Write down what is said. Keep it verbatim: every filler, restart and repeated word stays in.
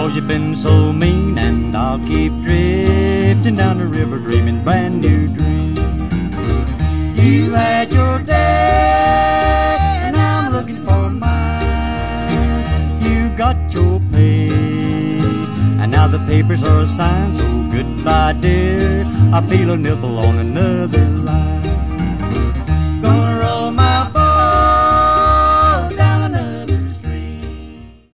'cause you've been so mean, and I'll keep drifting down the river dreaming brand new dreams. You had your day, and I'm looking for mine. You got your pay, and now the papers are signed, so goodbye dear, I feel a nibble on another line.